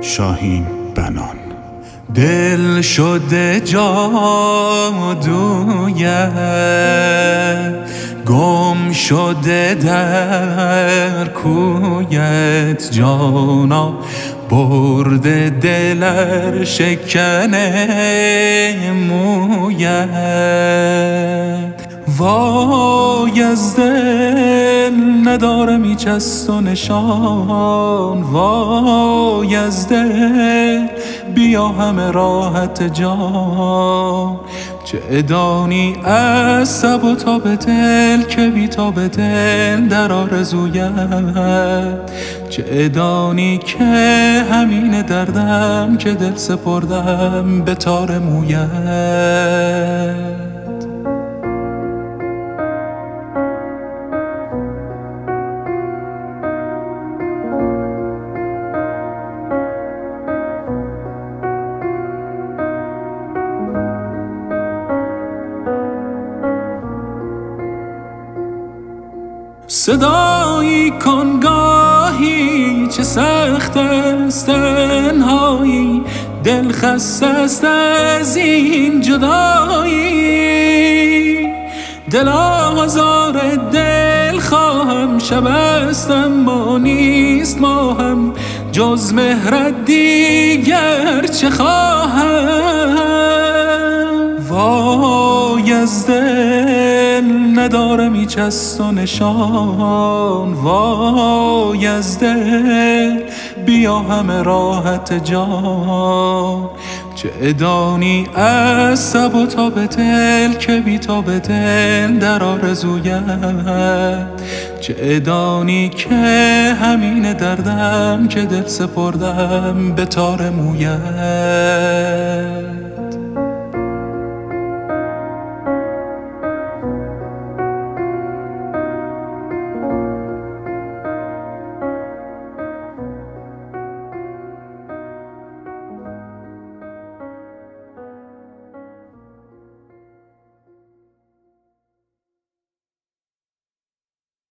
شاهین بنان. دل شده جادویت، گم شده در کویت، جانا برده دلر شکنه مویت. وای از دل ندارم هیچ از تو نشان، وای از دل بیا همه راحت جان. چه ادانی از سب و تاب دل که بی تاب دل در آرزویت، چه ادانی که همین دردم که دل سپردم به تار مویت. صدایی کن گاهی چه سخت است تنهایی، دل خسته است از این جدایی. دل آزار دل خواهم، شب است اما نیست ماهم، جز مهرت دیگر چه خواهم. وای از دل ندارم هیچ از تو نشان، وای از دل بیا همه راحت جان. چه ادانی از سب و تاب دل که بی تاب دل در آرزویت، چه ادانی که همین دردم که دل سپردم به تار مویت.